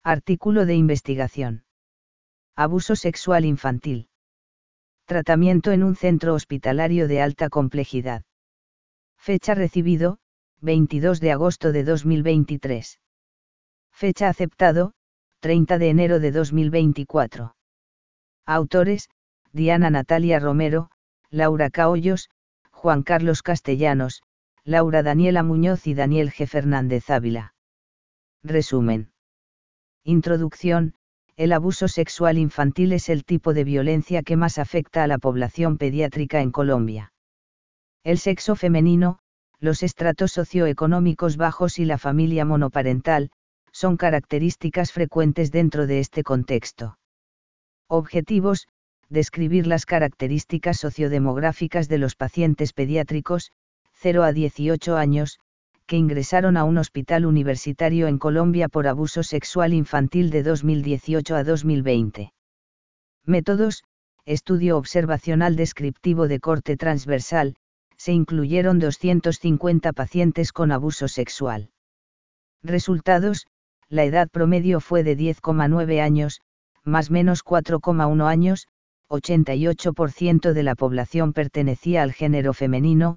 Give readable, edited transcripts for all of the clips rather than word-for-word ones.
Artículo de investigación. Abuso sexual infantil. Tratamiento en un centro hospitalario de alta complejidad. Fecha recibido, 22 de agosto de 2023. Fecha aceptado, 30 de enero de 2024. Autores, Diana Natalia Romero, Laura Caollos, Juan Carlos Castellanos, Laura Daniela Muñoz y Daniel G. Fernández Ávila. Resumen. Introducción. El abuso sexual infantil es el tipo de violencia que más afecta a la población pediátrica en Colombia. El sexo femenino, los estratos socioeconómicos bajos y la familia monoparental, son características frecuentes dentro de este contexto. Objetivos: describir las características sociodemográficas de los pacientes pediátricos, 0 a 18 años, que ingresaron a un hospital universitario en Colombia por abuso sexual infantil de 2018 a 2020. Métodos: estudio observacional descriptivo de corte transversal, se incluyeron 250 pacientes con abuso sexual. Resultados: la edad promedio fue de 10,9 años, más menos 4,1 años, 88% de la población pertenecía al género femenino,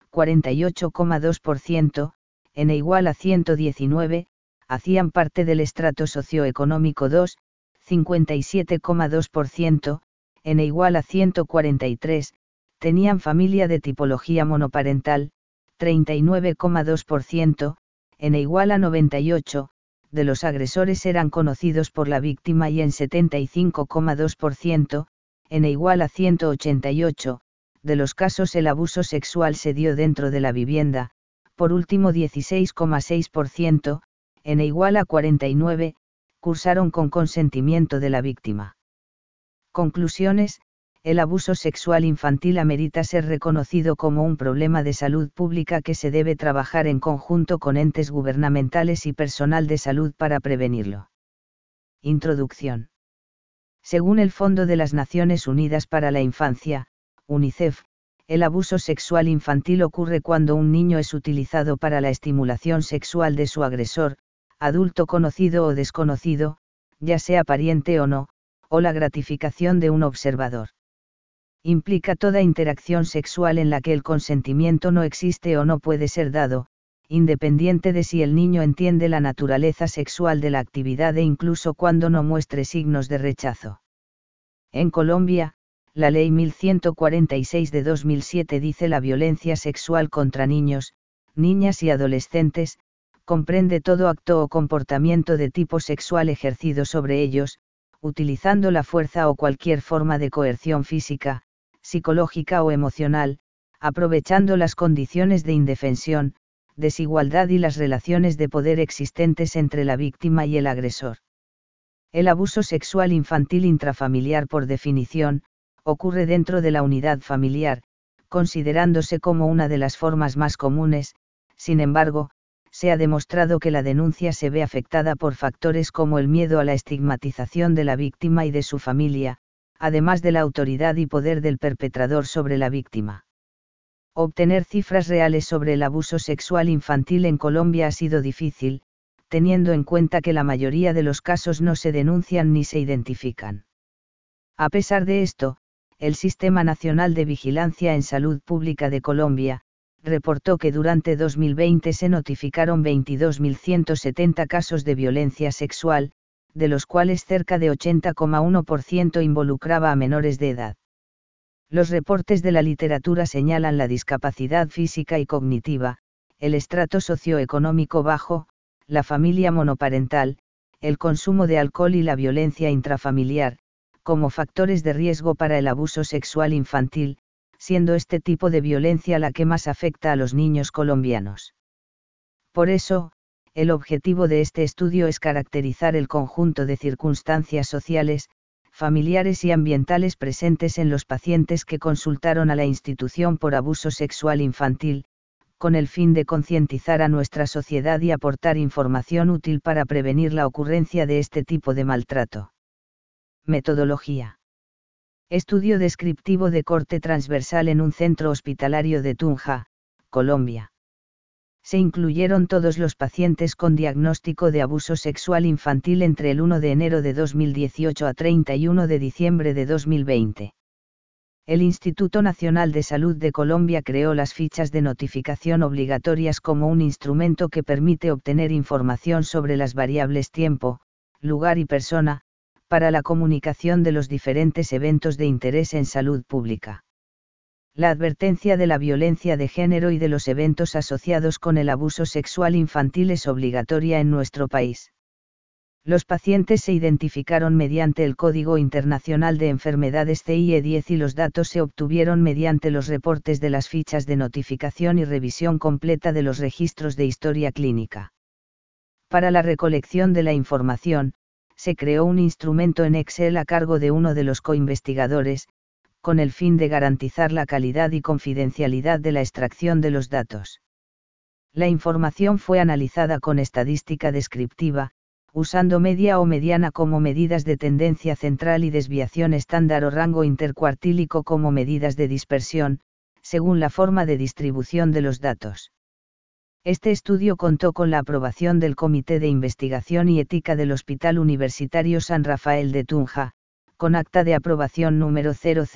48,2%, N igual a 119, hacían parte del estrato socioeconómico 2, 57,2%, N igual a 143, tenían familia de tipología monoparental, 39,2%, N igual a 98, de los agresores eran conocidos por la víctima y en 75,2%, N igual a 188, de los casos el abuso sexual se dio dentro de la vivienda, por último 16,6%, N igual a 49, cursaron con consentimiento de la víctima. Conclusiones: el abuso sexual infantil amerita ser reconocido como un problema de salud pública que se debe trabajar en conjunto con entes gubernamentales y personal de salud para prevenirlo. Introducción. Según el Fondo de las Naciones Unidas para la Infancia, UNICEF, el abuso sexual infantil ocurre cuando un niño es utilizado para la estimulación sexual de su agresor, adulto conocido o desconocido, ya sea pariente o no, o la gratificación de un observador. Implica toda interacción sexual en la que el consentimiento no existe o no puede ser dado, independiente de si el niño entiende la naturaleza sexual de la actividad e incluso cuando no muestre signos de rechazo. En Colombia, la Ley 1146 de 2007 dice: la violencia sexual contra niños, niñas y adolescentes, comprende todo acto o comportamiento de tipo sexual ejercido sobre ellos, utilizando la fuerza o cualquier forma de coerción física, psicológica o emocional, aprovechando las condiciones de indefensión, desigualdad y las relaciones de poder existentes entre la víctima y el agresor. El abuso sexual infantil intrafamiliar, por definición, ocurre dentro de la unidad familiar, considerándose como una de las formas más comunes. Sin embargo, se ha demostrado que la denuncia se ve afectada por factores como el miedo a la estigmatización de la víctima y de su familia, además de la autoridad y poder del perpetrador sobre la víctima. Obtener cifras reales sobre el abuso sexual infantil en Colombia ha sido difícil, teniendo en cuenta que la mayoría de los casos no se denuncian ni se identifican. A pesar de esto, el Sistema Nacional de Vigilancia en Salud Pública de Colombia reportó que durante 2020 se notificaron 22.170 casos de violencia sexual, de los cuales cerca de 80,1% involucraba a menores de edad. Los reportes de la literatura señalan la discapacidad física y cognitiva, el estrato socioeconómico bajo, la familia monoparental, el consumo de alcohol y la violencia intrafamiliar, como factores de riesgo para el abuso sexual infantil, siendo este tipo de violencia la que más afecta a los niños colombianos. Por eso, el objetivo de este estudio es caracterizar el conjunto de circunstancias sociales, familiares y ambientales presentes en los pacientes que consultaron a la institución por abuso sexual infantil, con el fin de concientizar a nuestra sociedad y aportar información útil para prevenir la ocurrencia de este tipo de maltrato. Metodología. Estudio descriptivo de corte transversal en un centro hospitalario de Tunja, Colombia. Se incluyeron todos los pacientes con diagnóstico de abuso sexual infantil entre el 1 de enero de 2018 a 31 de diciembre de 2020. El Instituto Nacional de Salud de Colombia creó las fichas de notificación obligatorias como un instrumento que permite obtener información sobre las variables tiempo, lugar y persona, para la comunicación de los diferentes eventos de interés en salud pública. La advertencia de la violencia de género y de los eventos asociados con el abuso sexual infantil es obligatoria en nuestro país. Los pacientes se identificaron mediante el Código Internacional de Enfermedades CIE-10 y los datos se obtuvieron mediante los reportes de las fichas de notificación y revisión completa de los registros de historia clínica. Para la recolección de la información, se creó un instrumento en Excel a cargo de uno de los coinvestigadores, con el fin de garantizar la calidad y confidencialidad de la extracción de los datos. La información fue analizada con estadística descriptiva, usando media o mediana como medidas de tendencia central y desviación estándar o rango intercuartílico como medidas de dispersión, según la forma de distribución de los datos. Este estudio contó con la aprobación del Comité de Investigación y Ética del Hospital Universitario San Rafael de Tunja, con acta de aprobación número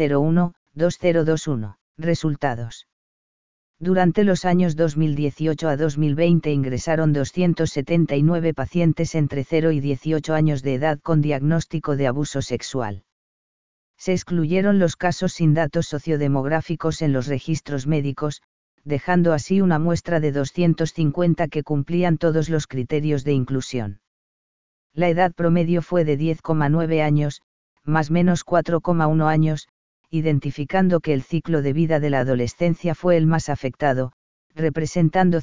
001-2021. Resultados. Durante los años 2018 a 2020 ingresaron 279 pacientes entre 0 y 18 años de edad con diagnóstico de abuso sexual. Se excluyeron los casos sin datos sociodemográficos en los registros médicos, dejando así una muestra de 250 que cumplían todos los criterios de inclusión. La edad promedio fue de 10,9 años, más menos 4,1 años, identificando que el ciclo de vida de la adolescencia fue el más afectado, representando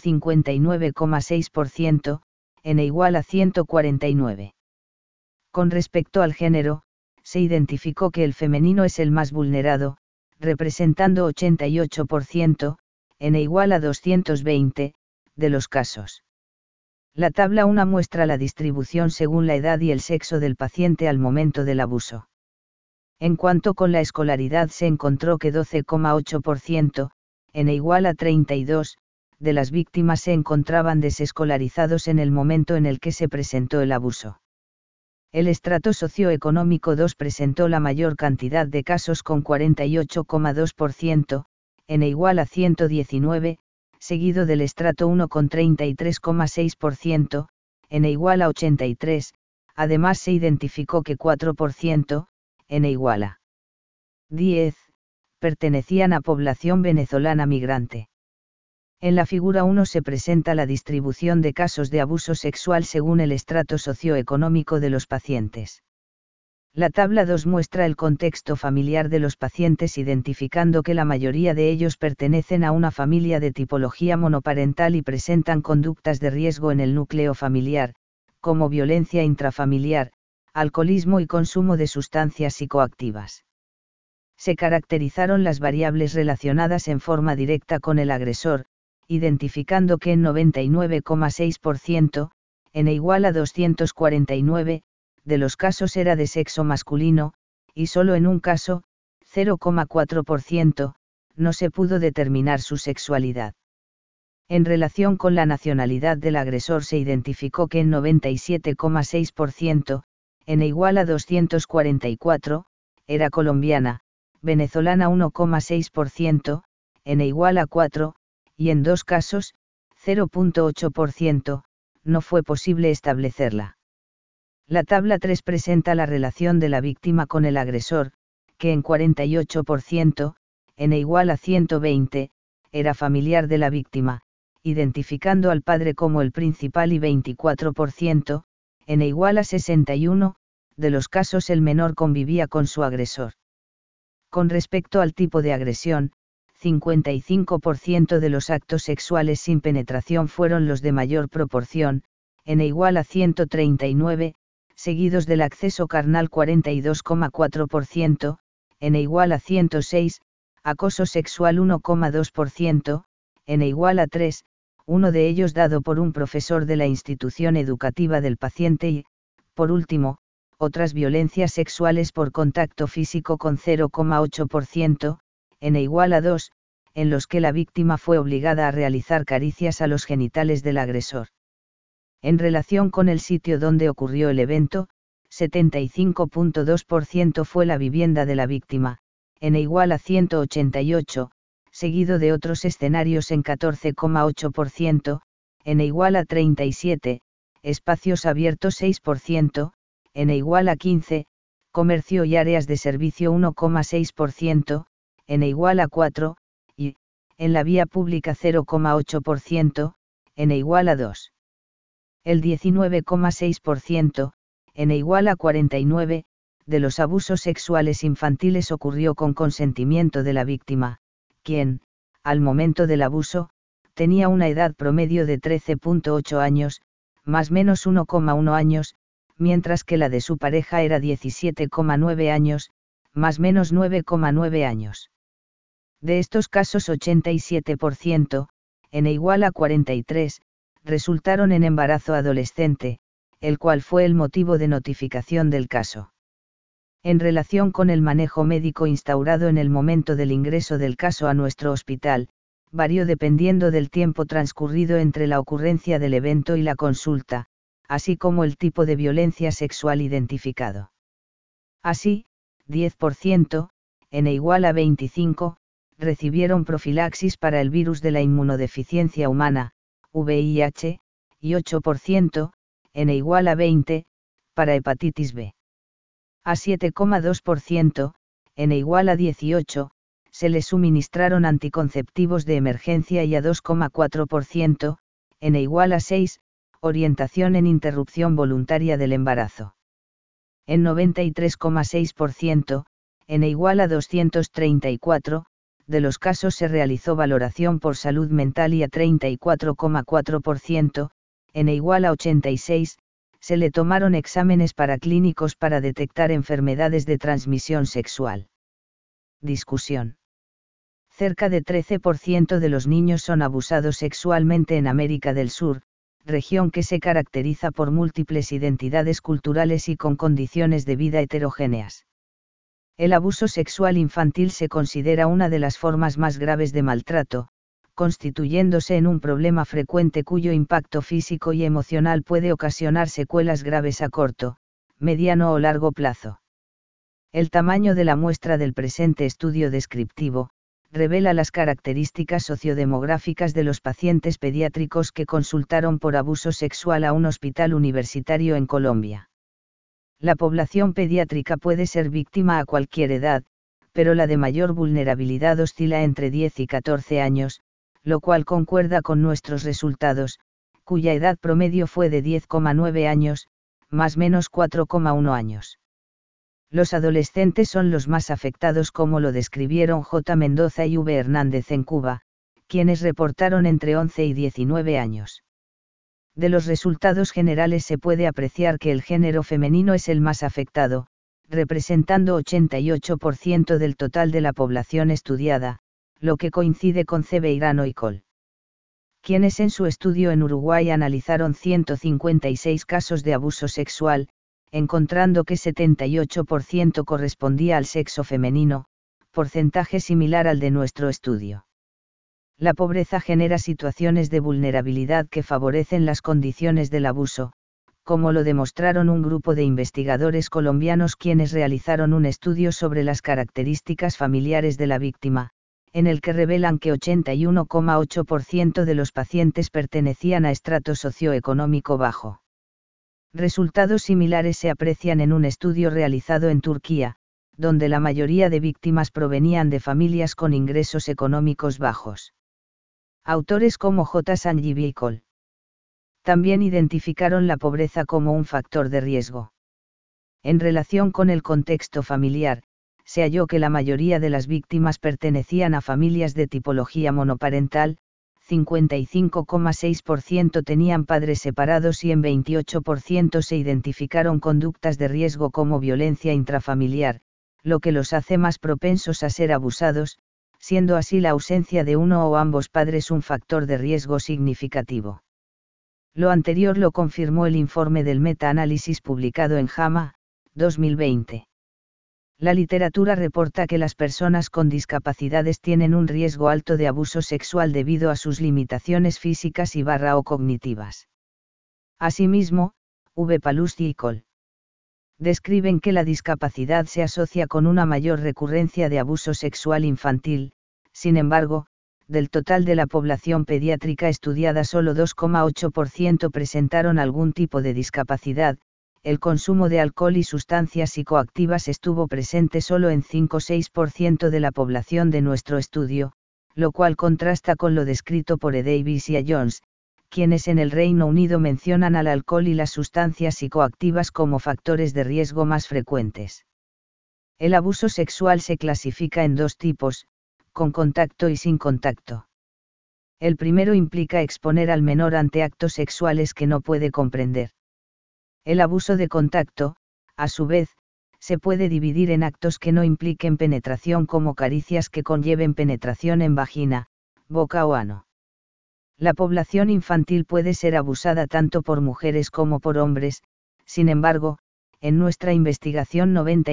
59,6%, n igual a 149. Con respecto al género, se identificó que el femenino es el más vulnerado, representando 88%, n igual a 220, de los casos. La tabla 1 muestra la distribución según la edad y el sexo del paciente al momento del abuso. En cuanto con la escolaridad se encontró que 12,8%, n igual a 32, de las víctimas se encontraban desescolarizados en el momento en el que se presentó el abuso. El estrato socioeconómico 2 presentó la mayor cantidad de casos con 48,2%, n igual a 119, seguido del estrato 1 con 33,6%, n igual a 83, además se identificó que 4%, n igual a 10, pertenecían a población venezolana migrante. En la figura 1 se presenta la distribución de casos de abuso sexual según el estrato socioeconómico de los pacientes. La tabla 2 muestra el contexto familiar de los pacientes identificando que la mayoría de ellos pertenecen a una familia de tipología monoparental y presentan conductas de riesgo en el núcleo familiar, como violencia intrafamiliar, alcoholismo y consumo de sustancias psicoactivas. Se caracterizaron las variables relacionadas en forma directa con el agresor, identificando que en 99,6%, n igual a 249, de los casos era de sexo masculino, y solo en un caso, 0,4%, no se pudo determinar su sexualidad. En relación con la nacionalidad del agresor se identificó que en 97,6%, n igual a 244, era colombiana, venezolana 1,6%, n igual a 4, y en 2 casos, 0,8%, no fue posible establecerla. La tabla 3 presenta la relación de la víctima con el agresor, que en 48%, n igual a 120, era familiar de la víctima, identificando al padre como el principal y 24%, n igual a 61, de los casos el menor convivía con su agresor. Con respecto al tipo de agresión, 55% de los actos sexuales sin penetración fueron los de mayor proporción, n igual a 139, seguidos del acceso carnal 42,4%, n igual a 106, acoso sexual 1,2%, n igual a 3, uno de ellos dado por un profesor de la institución educativa del paciente y, por último, otras violencias sexuales por contacto físico con 0,8%, n igual a 2, en los que la víctima fue obligada a realizar caricias a los genitales del agresor. En relación con el sitio donde ocurrió el evento, 75.2% fue la vivienda de la víctima, n igual a 188, seguido de otros escenarios en 14,8%, n igual a 37, espacios abiertos 6%, n igual a 15, comercio y áreas de servicio 1,6%, n igual a 4, y, en la vía pública 0,8%, n igual a 2. El 19,6%, n igual a 49, de los abusos sexuales infantiles ocurrió con consentimiento de la víctima, quien, al momento del abuso, tenía una edad promedio de 13,8 años, más menos 1,1 años, mientras que la de su pareja era 17,9 años, más menos 9,9 años. De estos casos 87%, n igual a 43, resultaron en embarazo adolescente, el cual fue el motivo de notificación del caso. En relación con el manejo médico instaurado en el momento del ingreso del caso a nuestro hospital, varió dependiendo del tiempo transcurrido entre la ocurrencia del evento y la consulta, así como el tipo de violencia sexual identificado. Así, 10%, n igual a 25, recibieron profilaxis para el virus de la inmunodeficiencia humana, VIH, y 8%, n igual a 20, para hepatitis B. A 7,2%, n igual a 18, se les suministraron anticonceptivos de emergencia y a 2,4%, n igual a 6, orientación en interrupción voluntaria del embarazo. En 93,6%, n igual a 234, de los casos se realizó valoración por salud mental y a 34,4%, n igual a 86, se le tomaron exámenes paraclínicos para detectar enfermedades de transmisión sexual. Discusión. Cerca de 13% de los niños son abusados sexualmente en América del Sur, región que se caracteriza por múltiples identidades culturales y con condiciones de vida heterogéneas. El abuso sexual infantil se considera una de las formas más graves de maltrato, constituyéndose en un problema frecuente cuyo impacto físico y emocional puede ocasionar secuelas graves a corto, mediano o largo plazo. El tamaño de la muestra del presente estudio descriptivo, revela las características sociodemográficas de los pacientes pediátricos que consultaron por abuso sexual a un hospital universitario en Colombia. La población pediátrica puede ser víctima a cualquier edad, pero la de mayor vulnerabilidad oscila entre 10 y 14 años, lo cual concuerda con nuestros resultados, cuya edad promedio fue de 10,9 años, más menos 4,1 años. Los adolescentes son los más afectados, como lo describieron J. Mendoza y V. Hernández en Cuba, quienes reportaron entre 11 y 19 años. De los resultados generales se puede apreciar que el género femenino es el más afectado, representando 88% del total de la población estudiada, lo que coincide con C. Beirano y Col. Quienes en su estudio en Uruguay analizaron 156 casos de abuso sexual, encontrando que 78% correspondía al sexo femenino, porcentaje similar al de nuestro estudio. La pobreza genera situaciones de vulnerabilidad que favorecen las condiciones del abuso, como lo demostraron un grupo de investigadores colombianos quienes realizaron un estudio sobre las características familiares de la víctima, en el que revelan que 81,8% de los pacientes pertenecían a estrato socioeconómico bajo. Resultados similares se aprecian en un estudio realizado en Turquía, donde la mayoría de víctimas provenían de familias con ingresos económicos bajos. Autores como J. Sanjiv y Col. También identificaron la pobreza como un factor de riesgo. En relación con el contexto familiar, se halló que la mayoría de las víctimas pertenecían a familias de tipología monoparental, 55,6% tenían padres separados y en 28% se identificaron conductas de riesgo como violencia intrafamiliar, lo que los hace más propensos a ser abusados, siendo así la ausencia de uno o ambos padres un factor de riesgo significativo. Lo anterior lo confirmó el informe del meta-análisis publicado en JAMA, 2020. La literatura reporta que las personas con discapacidades tienen un riesgo alto de abuso sexual debido a sus limitaciones físicas o cognitivas. Asimismo, V. Palusti y Col. describen que la discapacidad se asocia con una mayor recurrencia de abuso sexual infantil. Sin embargo, del total de la población pediátrica estudiada solo 2,8% presentaron algún tipo de discapacidad. El consumo de alcohol y sustancias psicoactivas estuvo presente solo en 5-6% de la población de nuestro estudio, lo cual contrasta con lo descrito por E. Davis y A. Jones, quienes en el Reino Unido mencionan al alcohol y las sustancias psicoactivas como factores de riesgo más frecuentes. El abuso sexual se clasifica en dos tipos, con contacto y sin contacto. El primero implica exponer al menor ante actos sexuales que no puede comprender. El abuso de contacto, a su vez, se puede dividir en actos que no impliquen penetración como caricias que conlleven penetración en vagina, boca o ano. La población infantil puede ser abusada tanto por mujeres como por hombres. Sin embargo, en nuestra investigación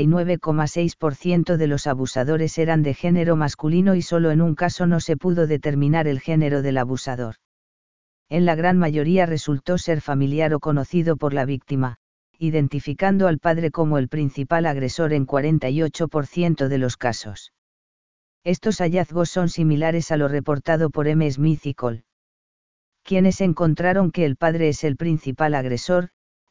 99,6% de los abusadores eran de género masculino y solo en un caso no se pudo determinar el género del abusador. En la gran mayoría resultó ser familiar o conocido por la víctima, identificando al padre como el principal agresor en 48% de los casos. Estos hallazgos son similares a lo reportado por M. Smith y Col. Quienes encontraron que el padre es el principal agresor,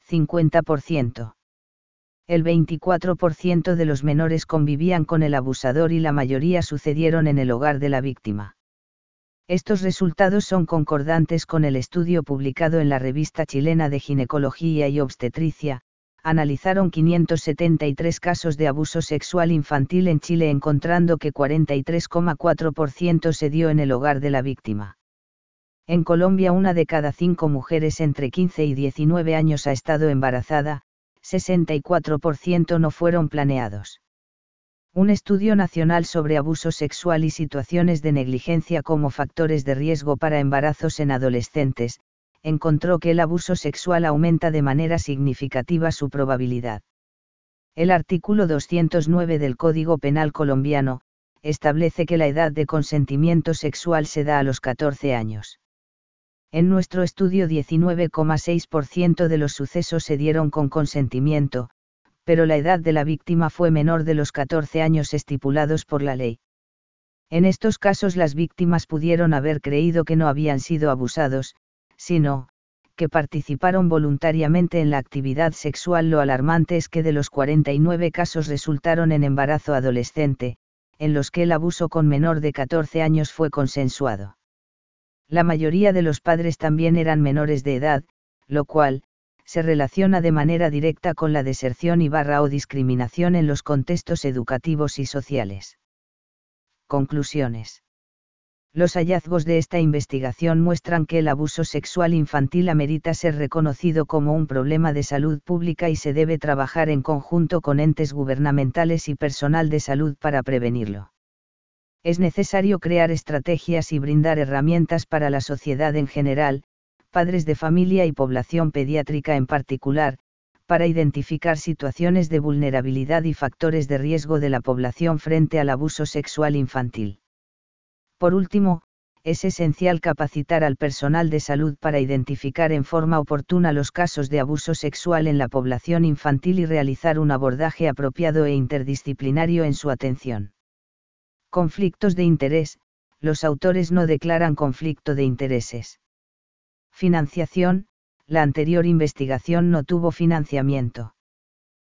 50%. El 24% de los menores convivían con el abusador y la mayoría sucedieron en el hogar de la víctima. Estos resultados son concordantes con el estudio publicado en la Revista Chilena de Ginecología y Obstetricia. Analizaron 573 casos de abuso sexual infantil en Chile, encontrando que 43,4% se dio en el hogar de la víctima. En Colombia, 1 de cada 5 mujeres entre 15 y 19 años ha estado embarazada, 64% no fueron planeados. Un estudio nacional sobre abuso sexual y situaciones de negligencia como factores de riesgo para embarazos en adolescentes, encontró que el abuso sexual aumenta de manera significativa su probabilidad. El artículo 209 del Código Penal colombiano establece que la edad de consentimiento sexual se da a los 14 años. En nuestro estudio 19,6% de los sucesos se dieron con consentimiento, pero la edad de la víctima fue menor de los 14 años estipulados por la ley. En estos casos las víctimas pudieron haber creído que no habían sido abusados, sino, que participaron voluntariamente en la actividad sexual. Lo alarmante es que de los 49 casos resultaron en embarazo adolescente, en los que el abuso con menor de 14 años fue consensuado. La mayoría de los padres también eran menores de edad, lo cual se relaciona de manera directa con la deserción o discriminación en los contextos educativos y sociales. Conclusiones. Los hallazgos de esta investigación muestran que el abuso sexual infantil amerita ser reconocido como un problema de salud pública y se debe trabajar en conjunto con entes gubernamentales y personal de salud para prevenirlo. Es necesario crear estrategias y brindar herramientas para la sociedad en general, padres de familia y población pediátrica en particular, para identificar situaciones de vulnerabilidad y factores de riesgo de la población frente al abuso sexual infantil. Por último, es esencial capacitar al personal de salud para identificar en forma oportuna los casos de abuso sexual en la población infantil y realizar un abordaje apropiado e interdisciplinario en su atención. Conflictos de interés. Los autores no declaran conflicto de intereses. Financiación. La anterior investigación no tuvo financiamiento.